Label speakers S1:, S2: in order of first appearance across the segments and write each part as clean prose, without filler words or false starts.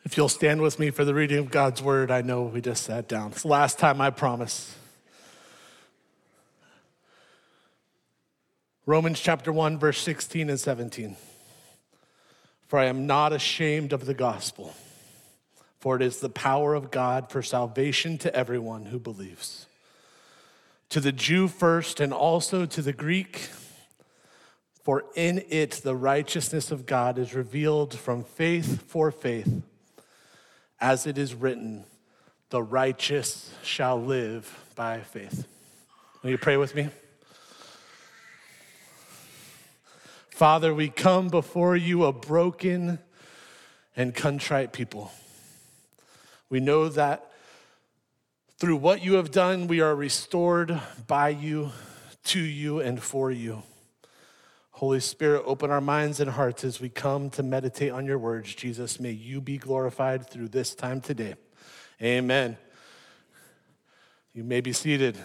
S1: If you'll stand with me for the reading of God's word, I know we just sat down. It's the last time, I promise. Romans chapter 1, verse 16 and 17. For I am not ashamed of the gospel, for it is the power of God for salvation to everyone who believes. To the Jew first and also to the Greek, for in it the righteousness of God is revealed from faith for faith. As it is written, the righteous shall live by faith. Will you pray with me? Father, we come before you a broken and contrite people. We know that through what you have done, we are restored by you, to you, and for you. Holy Spirit, open our minds and hearts as we come to meditate on your words. Jesus, may you be glorified through this time today. Amen. You may be seated.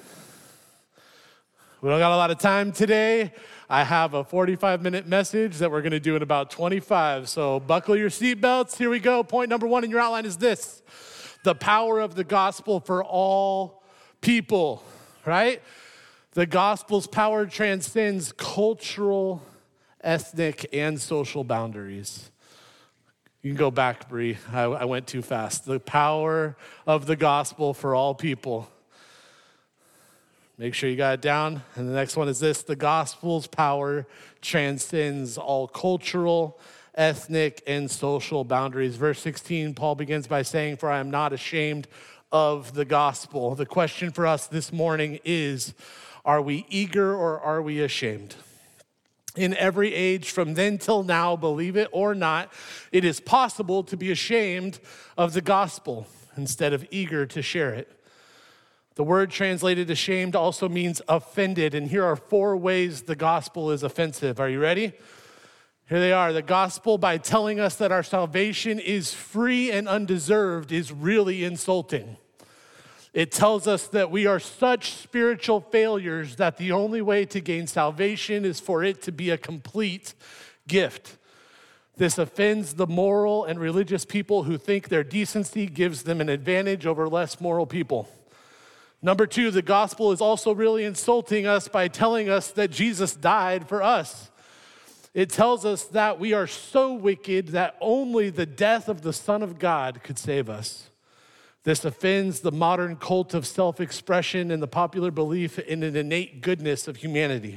S1: We don't got a lot of time today. I have a 45-minute message that we're going to do in about 25. So buckle your seatbelts. Here we go. Point number 1 in your outline is this: the power of the gospel for all people, right? The gospel's power transcends cultural, ethnic, and social boundaries. You can go back, Bree. I went too fast. The power of the gospel for all people. Make sure you got it down. And the next one is this: the gospel's power transcends all cultural, ethnic, and social boundaries. Verse 16, Paul begins by saying, for I am not ashamed of the gospel. The question for us this morning is, are we eager or are we ashamed? In every age from then till now, believe it or not, it is possible to be ashamed of the gospel instead of eager to share it. The word translated ashamed also means offended, and here are 4 ways the gospel is offensive. Are you ready? Here they are. The gospel, by telling us that our salvation is free and undeserved, is really insulting. It tells us that we are such spiritual failures that the only way to gain salvation is for it to be a complete gift. This offends the moral and religious people who think their decency gives them an advantage over less moral people. Number 2, the gospel is also really insulting us by telling us that Jesus died for us. It tells us that we are so wicked that only the death of the Son of God could save us. This offends the modern cult of self-expression and the popular belief in an innate goodness of humanity.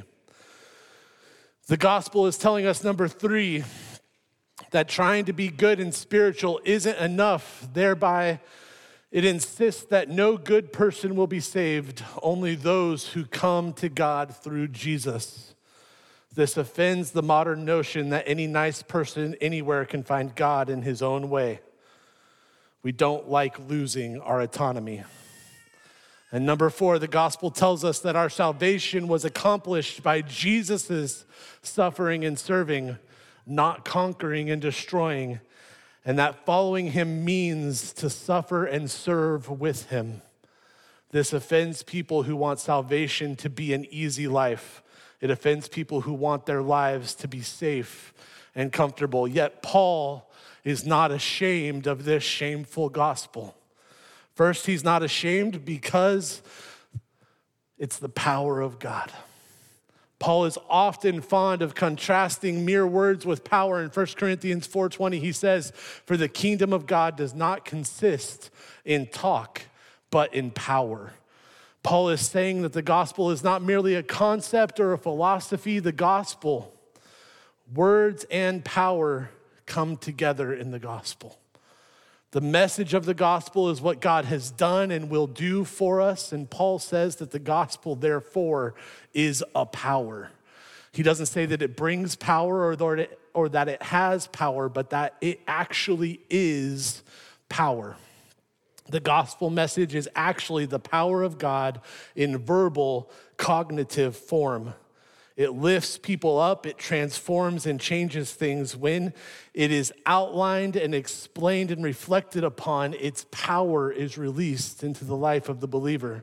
S1: The gospel is telling us, number 3, that trying to be good and spiritual isn't enough. Thereby, it insists that no good person will be saved, only those who come to God through Jesus. This offends the modern notion that any nice person anywhere can find God in his own way. We don't like losing our autonomy. And number 4, the gospel tells us that our salvation was accomplished by Jesus' suffering and serving, not conquering and destroying, and that following him means to suffer and serve with him. This offends people who want salvation to be an easy life. It offends people who want their lives to be safe and comfortable. Yet Paul is not ashamed of this shameful gospel. First, he's not ashamed because it's the power of God. Paul is often fond of contrasting mere words with power. In 1 Corinthians 4:20, he says, for the kingdom of God does not consist in talk, but in power. Paul is saying that the gospel is not merely a concept or a philosophy. The gospel, words and power, come together in the gospel. The message of the gospel is what God has done and will do for us. And Paul says that the gospel, therefore, is a power. He doesn't say that it brings power or that it has power, but that it actually is power. The gospel message is actually the power of God in verbal, cognitive form. It lifts people up, it transforms and changes things. When it is outlined and explained and reflected upon, its power is released into the life of the believer.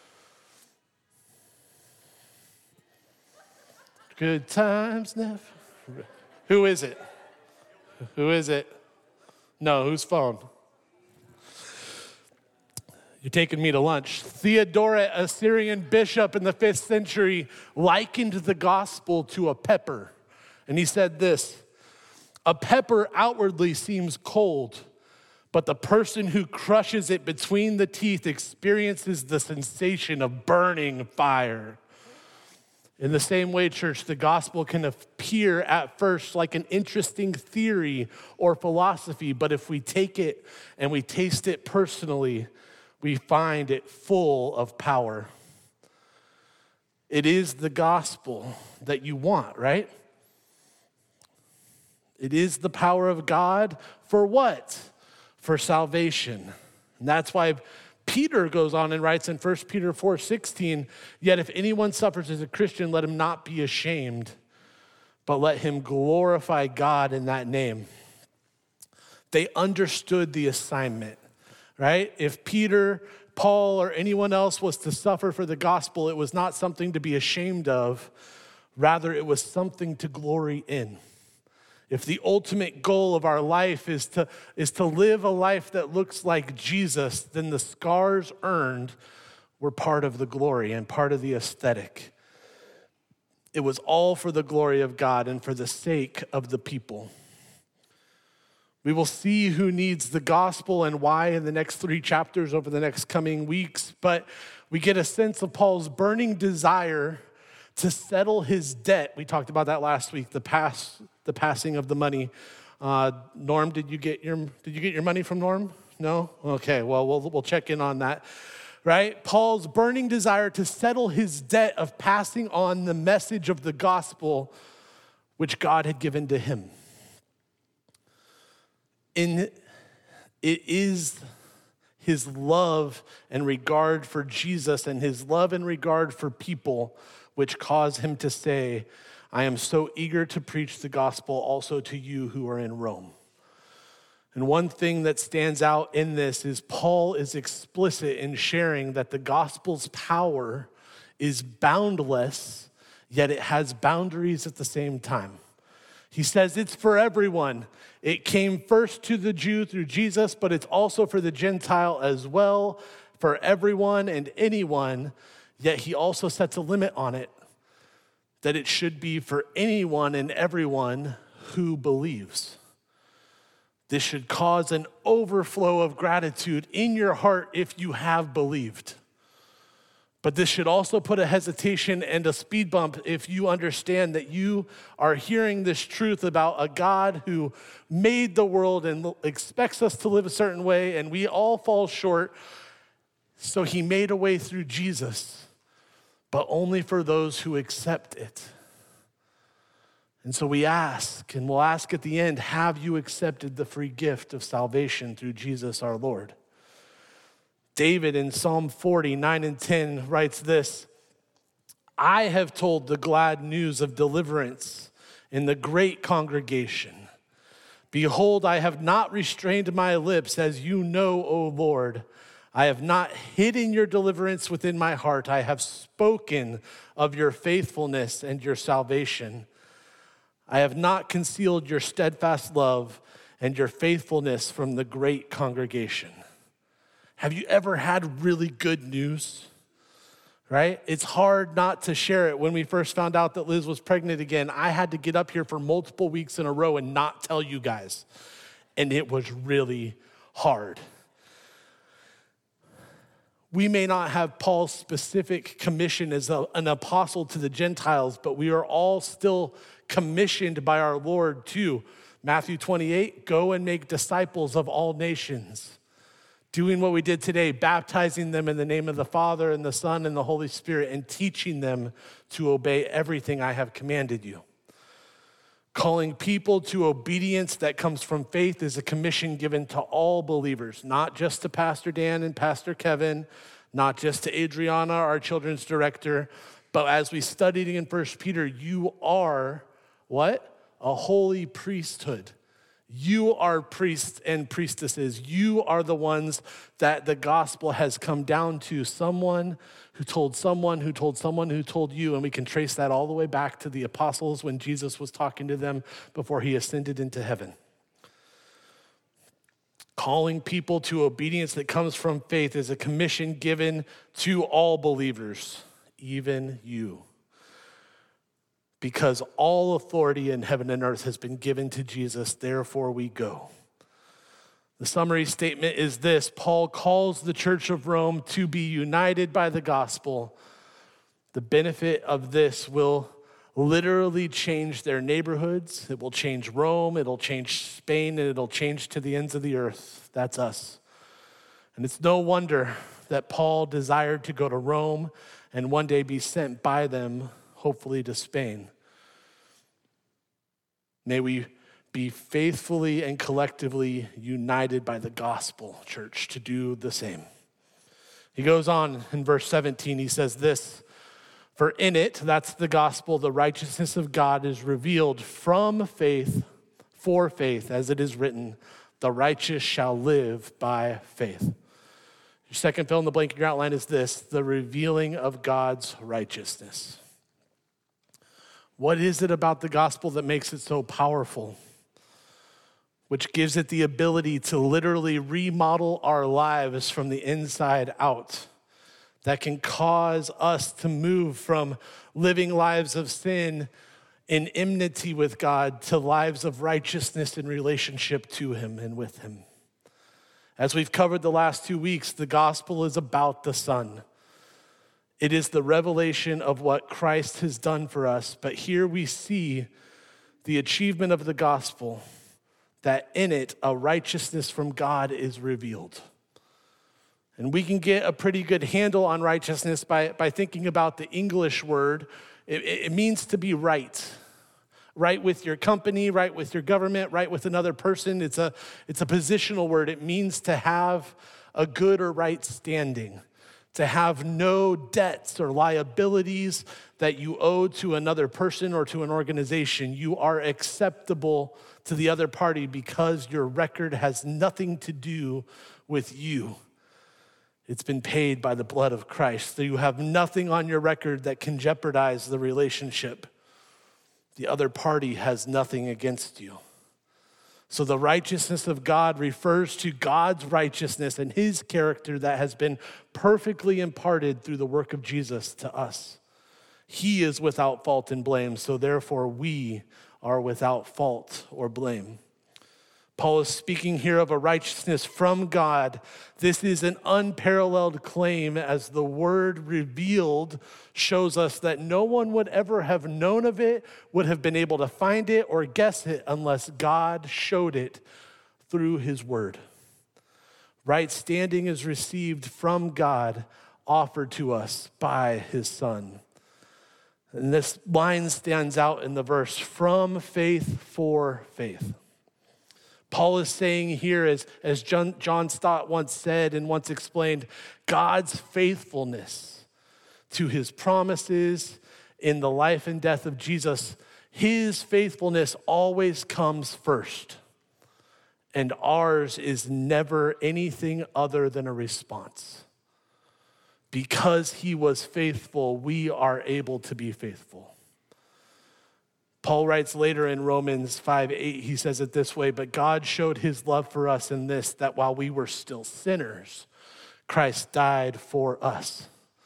S1: Good times, Neff. Who is it? Who is it? No, whose phone? You're taking me to lunch. Theodoret, a Syrian bishop in the 5th century, likened the gospel to a pepper. And he said this, a pepper outwardly seems cold, but the person who crushes it between the teeth experiences the sensation of burning fire. In the same way, church, the gospel can appear at first like an interesting theory or philosophy, but if we take it and we taste it personally, we find it full of power. It is the gospel that you want, right? It is the power of God for what? For salvation. And that's why Peter goes on and writes in 1 Peter 4:16, yet if anyone suffers as a Christian, let him not be ashamed, but let him glorify God in that name. They understood the assignment, right? If Peter, Paul, or anyone else was to suffer for the gospel, it was not something to be ashamed of. Rather, it was something to glory in. If the ultimate goal of our life is to live a life that looks like Jesus, then the scars earned were part of the glory and part of the aesthetic. It was all for the glory of God and for the sake of the people. We will see who needs the gospel and why in the next 3 chapters over the next coming weeks, but we get a sense of Paul's burning desire to settle his debt. We talked about that last week, the passing of the money. Norm, did you get your money from Norm? No? Okay, well, we'll check in on that, right? Paul's burning desire to settle his debt of passing on the message of the gospel which God had given to him. It is his love and regard for Jesus and his love and regard for people which caused him to say, I am so eager to preach the gospel also to you who are in Rome. And one thing that stands out in this is Paul is explicit in sharing that the gospel's power is boundless, yet it has boundaries at the same time. He says it's for everyone. It came first to the Jew through Jesus, but it's also for the Gentile as well, for everyone and anyone. Yet he also sets a limit on it, that it should be for anyone and everyone who believes. This should cause an overflow of gratitude in your heart if you have believed. But this should also put a hesitation and a speed bump if you understand that you are hearing this truth about a God who made the world and expects us to live a certain way, and we all fall short. So he made a way through Jesus, but only for those who accept it. And so we ask, and we'll ask at the end, have you accepted the free gift of salvation through Jesus our Lord? David in Psalm 40, 9 and 10 writes this, I have told the glad news of deliverance in the great congregation. Behold, I have not restrained my lips, as you know, O Lord. I have not hidden your deliverance within my heart. I have spoken of your faithfulness and your salvation. I have not concealed your steadfast love and your faithfulness from the great congregation. Have you ever had really good news? Right? It's hard not to share it. When we first found out that Liz was pregnant again, I had to get up here for multiple weeks in a row and not tell you guys. And it was really hard. We may not have Paul's specific commission as an apostle to the Gentiles, but we are all still commissioned by our Lord to, Matthew 28, go and make disciples of all nations. Doing what we did today, baptizing them in the name of the Father and the Son and the Holy Spirit, and teaching them to obey everything I have commanded you. Calling people to obedience that comes from faith is a commission given to all believers, not just to Pastor Dan and Pastor Kevin, not just to Adriana, our children's director, but as we studied in 1 Peter, you are what? A holy priesthood. You are priests and priestesses. You are the ones that the gospel has come down to. Someone who told someone who told someone who told you. And we can trace that all the way back to the apostles when Jesus was talking to them before he ascended into heaven. Calling people to obedience that comes from faith is a commission given to all believers, even you. Because all authority in heaven and earth has been given to Jesus, therefore we go. The summary statement is this: Paul calls the church of Rome to be united by the gospel. The benefit of this will literally change their neighborhoods. It will change Rome, it'll change Spain, and it'll change to the ends of the earth. That's us. And it's no wonder that Paul desired to go to Rome and one day be sent by them, hopefully to Spain. May we be faithfully and collectively united by the gospel, church, to do the same. He goes on in verse 17, he says this: for in it, that's the gospel, the righteousness of God is revealed from faith for faith, as it is written, the righteous shall live by faith. Your second fill in the blank in your outline is this: the revealing of God's righteousness. What is it about the gospel that makes it so powerful, which gives it the ability to literally remodel our lives from the inside out, that can cause us to move from living lives of sin in enmity with God to lives of righteousness in relationship to him and with him? As we've covered the last 2 weeks, the gospel is about the Son. It is the revelation of what Christ has done for us. But here we see the achievement of the gospel, that in it a righteousness from God is revealed. And we can get a pretty good handle on righteousness by thinking about the English word. It means to be right. Right with your company, right with your government, right with another person. It's a positional word. It means to have a good or right standing, to have no debts or liabilities that you owe to another person or to an organization. You are acceptable to the other party because your record has nothing to do with you. It's been paid by the blood of Christ. So you have nothing on your record that can jeopardize the relationship. The other party has nothing against you. So the righteousness of God refers to God's righteousness and his character that has been perfectly imparted through the work of Jesus to us. He is without fault and blame, so therefore we are without fault or blame. Paul is speaking here of a righteousness from God. This is an unparalleled claim, as the word revealed shows us that no one would ever have known of it, would have been able to find it or guess it unless God showed it through his word. Right standing is received from God, offered to us by his Son. And this line stands out in the verse, from faith for faith. Paul is saying here, as John Stott once said and once explained, God's faithfulness to his promises in the life and death of Jesus, his faithfulness always comes first. And ours is never anything other than a response. Because he was faithful, we are able to be faithful. Paul writes later in Romans 5:8, he says it this way: but God showed his love for us in this, that while we were still sinners, Christ died for us.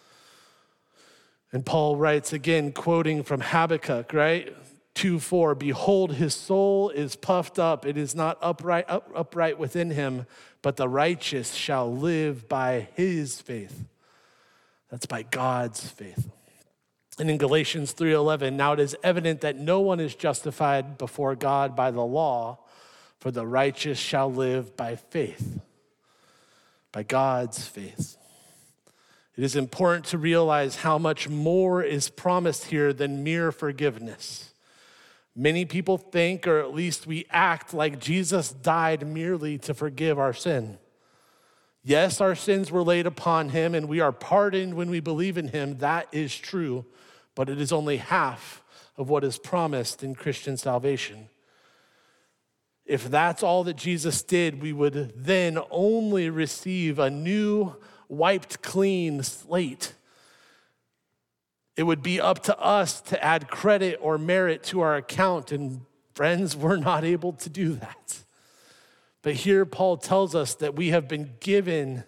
S1: And Paul writes again, quoting from Habakkuk, right? 2:4, behold, his soul is puffed up. It is not upright within him, but the righteous shall live by his faith. That's by God's faith. And in Galatians 3:11, now it is evident that no one is justified before God by the law, for the righteous shall live by faith, by God's faith. It is important to realize how much more is promised here than mere forgiveness. Many people think, or at least we act, like Jesus died merely to forgive our sin. Yes, our sins were laid upon him and we are pardoned when we believe in him. That is true, but it is only half of what is promised in Christian salvation. If that's all that Jesus did, we would then only receive a new, wiped clean slate. It would be up to us to add credit or merit to our account, and friends, we're not able to do that. But here Paul tells us that we have been given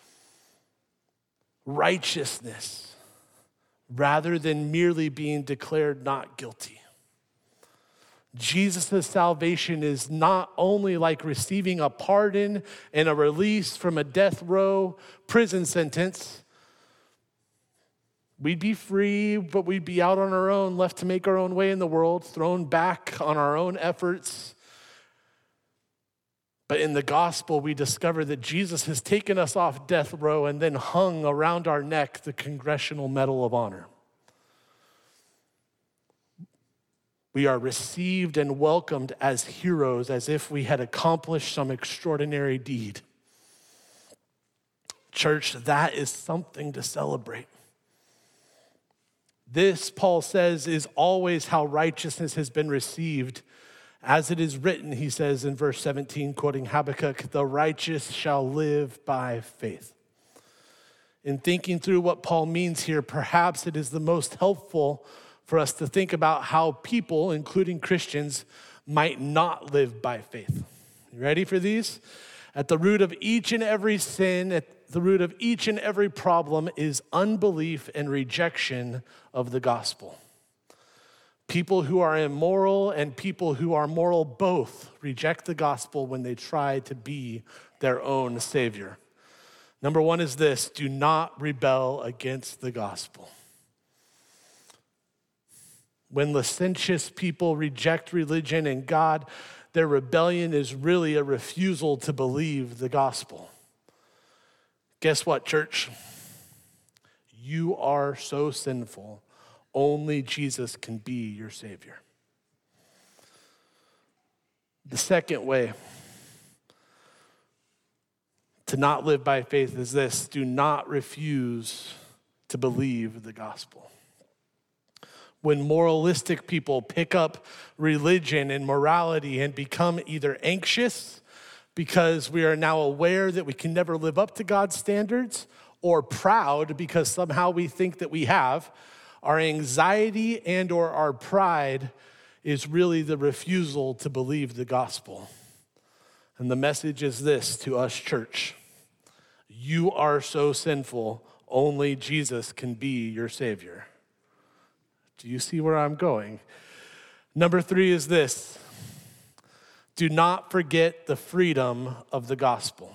S1: righteousness rather than merely being declared not guilty. Jesus' salvation is not only like receiving a pardon and a release from a death row prison sentence. We'd be free, but we'd be out on our own, left to make our own way in the world, thrown back on our own efforts. But in the gospel, we discover that Jesus has taken us off death row and then hung around our neck the Congressional Medal of Honor. We are received and welcomed as heroes, as if we had accomplished some extraordinary deed. Church, that is something to celebrate. This, Paul says, is always how righteousness has been received. As it is written, he says in verse 17, quoting Habakkuk, the righteous shall live by faith. In thinking through what Paul means here, perhaps it is the most helpful for us to think about how people, including Christians, might not live by faith. You ready for these? At the root of each and every sin, at the root of each and every problem is unbelief and rejection of the gospel. People who are immoral and people who are moral both reject the gospel when they try to be their own savior. Number one is this: do not rebel against the gospel. When licentious people reject religion and God, their rebellion is really a refusal to believe the gospel. Guess what, church? You are so sinful. Only Jesus can be your Savior. The second way to not live by faith is this: do not refuse to believe the gospel. When moralistic people pick up religion and morality and become either anxious because we are now aware that we can never live up to God's standards, or proud because somehow we think that we have, our anxiety and or our pride is really the refusal to believe the gospel. And the message is this to us, church: you are so sinful, only Jesus can be your Savior. Do you see where I'm going? Number three is this: do not forget the freedom of the gospel.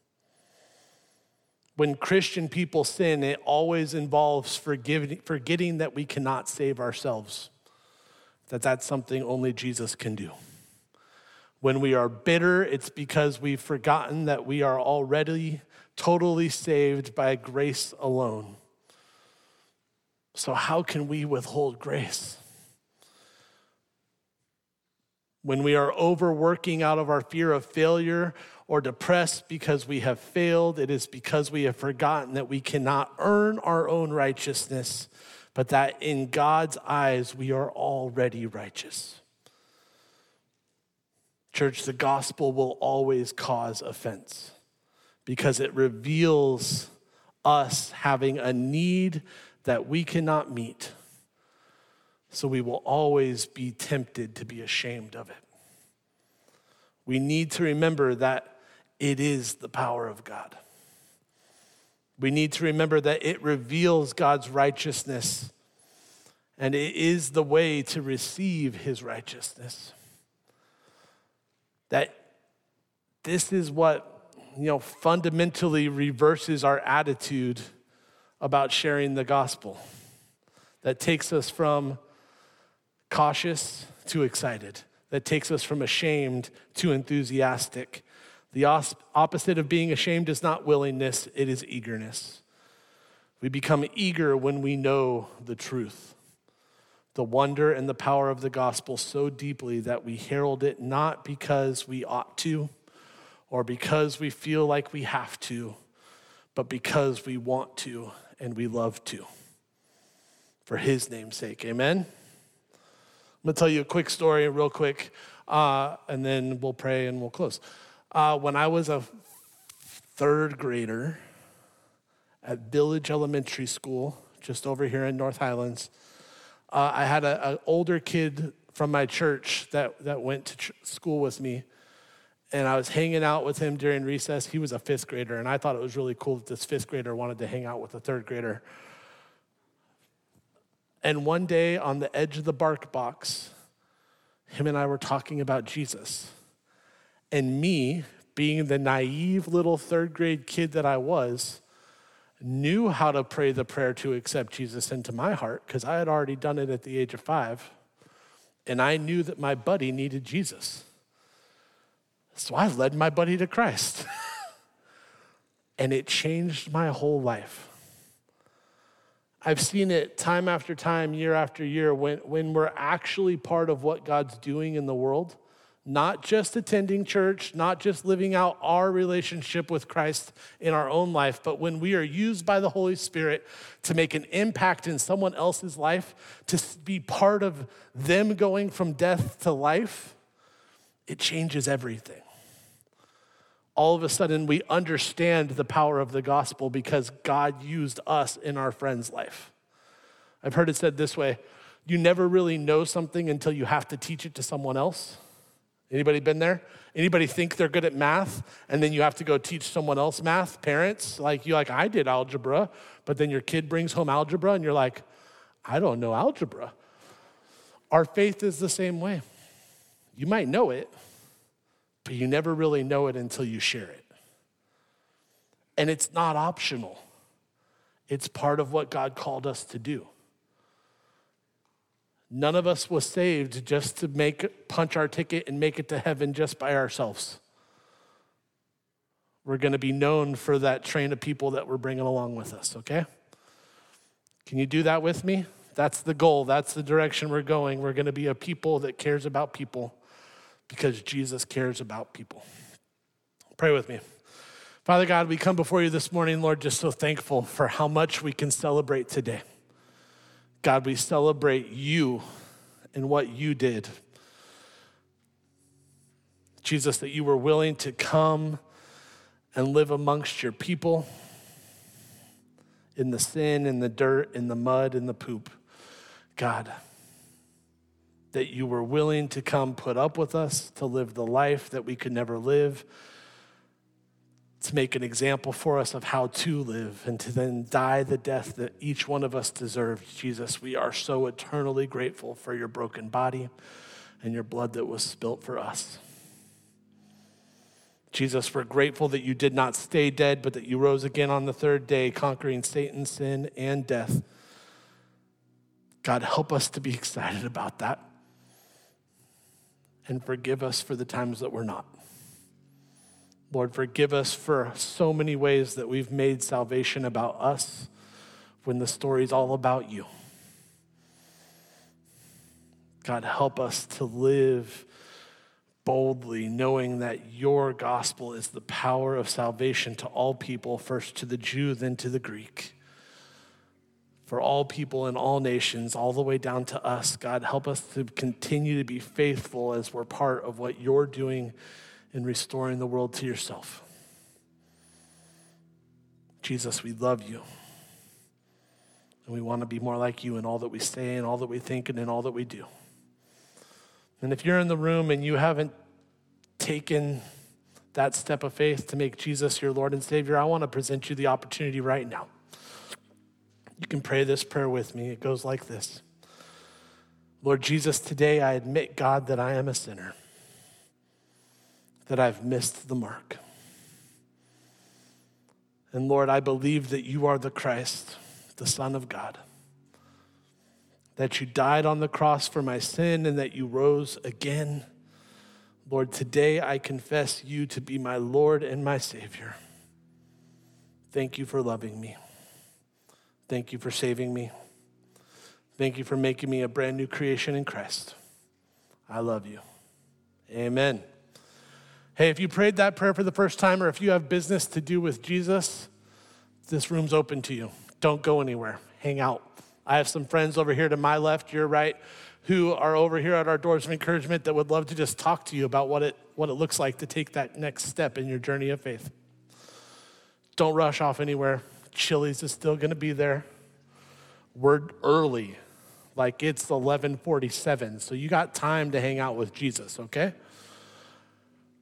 S1: When Christian people sin, it always involves forgetting that we cannot save ourselves, that's something only Jesus can do. When we are bitter, it's because we've forgotten that we are already totally saved by grace alone. So how can we withhold grace? When we are overworking out of our fear of failure or depressed because we have failed, it is because we have forgotten that we cannot earn our own righteousness, but that in God's eyes we are already righteous. Church, the gospel will always cause offense because it reveals us having a need that we cannot meet. So we will always be tempted to be ashamed of it. We need to remember that it is the power of God. We need to remember that it reveals God's righteousness, and it is the way to receive his righteousness. That this is what, fundamentally reverses our attitude about sharing the gospel. That takes us from cautious to excited. That takes us from ashamed to enthusiastic. The opposite of being ashamed is not willingness, it is eagerness. We become eager when we know the truth, the wonder and the power of the gospel so deeply that we herald it not because we ought to or because we feel like we have to, but because we want to and we love to. For his name's sake, amen? I'm going to tell you a quick story real quick, and then we'll pray and we'll close. When I was a third grader at Village Elementary School, just over here in North Highlands, I had an older kid from my church that went to school with me. And I was hanging out with him during recess. He was a fifth grader, and I thought it was really cool that this fifth grader wanted to hang out with a third grader. And one day on the edge of the bark box, him and I were talking about Jesus. And me, being the naive little third grade kid that I was, knew how to pray the prayer to accept Jesus into my heart because I had already done it at the age of 5. And I knew that my buddy needed Jesus. So I led my buddy to Christ. And it changed my whole life. I've seen it time after time, year after year, when we're actually part of what God's doing in the world, not just attending church, not just living out our relationship with Christ in our own life, but when we are used by the Holy Spirit to make an impact in someone else's life, to be part of them going from death to life, it changes everything. All of a sudden, we understand the power of the gospel because God used us in our friend's life. I've heard it said this way: you never really know something until you have to teach it to someone else. Anybody been there? Anybody think they're good at math and then you have to go teach someone else math? Parents, I did algebra, but then your kid brings home algebra and you're like, I don't know algebra. Our faith is the same way. You might know it, but you never really know it until you share it. And it's not optional. It's part of what God called us to do. None of us was saved just to punch our ticket and make it to heaven just by ourselves. We're going to be known for that train of people that we're bringing along with us, okay? Can you do that with me? That's the goal. That's the direction we're going. We're going to be a people that cares about people because Jesus cares about people. Pray with me. Father God, we come before you this morning, Lord, just so thankful for how much we can celebrate today. God, we celebrate you and what you did. Jesus, that you were willing to come and live amongst your people in the sin, in the dirt, in the mud, in the poop. God, that you were willing to come put up with us, to live the life that we could never live, to make an example for us of how to live, and to then die the death that each one of us deserved. Jesus, we are so eternally grateful for your broken body and your blood that was spilt for us. Jesus, we're grateful that you did not stay dead, but that you rose again on the third day, conquering Satan, sin, and death. God, help us to be excited about that. And forgive us for the times that we're not. Lord, forgive us for so many ways that we've made salvation about us when the story's all about you. God, help us to live boldly, knowing that your gospel is the power of salvation to all people, first to the Jew, then to the Greek. For all people in all nations, all the way down to us. God, help us to continue to be faithful as we're part of what you're doing in restoring the world to yourself. Jesus, we love you. And we want to be more like you in all that we say and all that we think and in all that we do. And if you're in the room and you haven't taken that step of faith to make Jesus your Lord and Savior, I want to present you the opportunity right now. You can pray this prayer with me. It goes like this. Lord Jesus, today I admit, God, that I am a sinner, that I've missed the mark. And Lord, I believe that you are the Christ, the Son of God, that you died on the cross for my sin and that you rose again. Lord, today I confess you to be my Lord and my Savior. Thank you for loving me. Thank you for saving me. Thank you for making me a brand new creation in Christ. I love you. Amen. Hey, if you prayed that prayer for the first time or if you have business to do with Jesus, this room's open to you. Don't go anywhere. Hang out. I have some friends over here to my left, your right, who are over here at our Doors of Encouragement that would love to just talk to you about what it looks like to take that next step in your journey of faith. Don't rush off anywhere. Chili's is still going to be there. We're early, like it's 11:47, so you got time to hang out with Jesus, okay?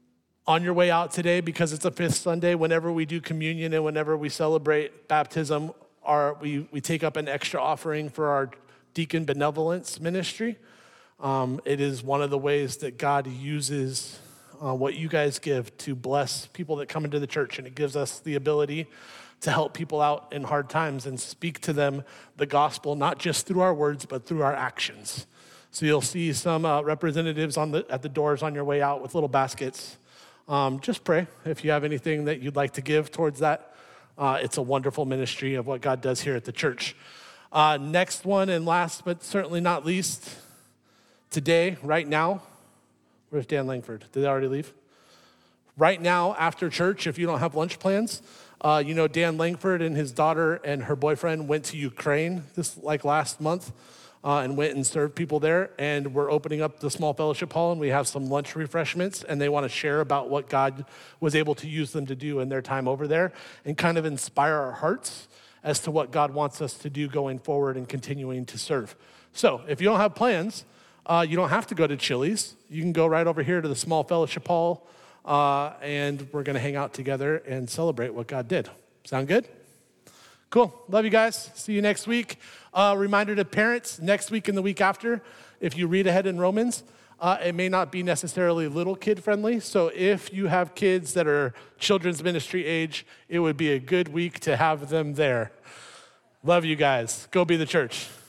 S1: On your way out today, because it's a fifth Sunday, whenever we do communion and whenever we celebrate baptism, we take up an extra offering for our deacon benevolence ministry. It is one of the ways that God uses what you guys give to bless people that come into the church, and it gives us the ability to help people out in hard times and speak to them the gospel, not just through our words, but through our actions. So you'll see some representatives at the doors on your way out with little baskets. Just pray if you have anything that you'd like to give towards that. It's a wonderful ministry of what God does here at the church. Next one, and last but certainly not least, today, right now, where's Dan Langford? Did they already leave? Right now, after church, if you don't have lunch plans, Dan Langford and his daughter and her boyfriend went to Ukraine last month. And went and served people there. And we're opening up the small fellowship hall, and we have some lunch refreshments, and they want to share about what God was able to use them to do in their time over there and kind of inspire our hearts as to what God wants us to do going forward and continuing to serve. So if you don't have plans, you don't have to go to Chili's. You can go right over here to the small fellowship hall, and we're going to hang out together and celebrate what God did. Sound good? Cool. Love you guys. See you next week. Reminder to parents, next week and the week after, if you read ahead in Romans, it may not be necessarily little kid friendly. So if you have kids that are children's ministry age, it would be a good week to have them there. Love you guys. Go be the church.